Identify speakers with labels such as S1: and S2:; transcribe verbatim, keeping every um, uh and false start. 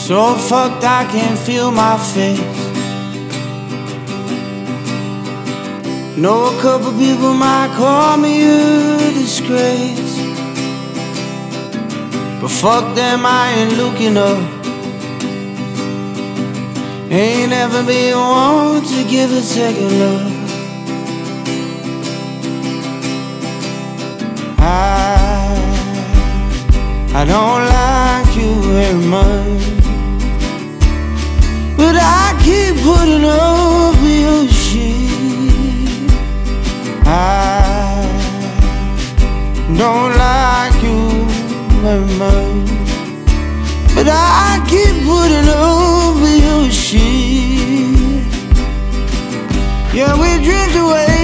S1: So fucked I can't feel my face. Know a couple people might call me a disgrace, but fuck them, I ain't looking up. Ain't ever been one to give a second look. I, I don't like you very much, but I keep putting up with your shit. I don't like you very much, but I keep putting up with your shit. Yeah, we drift away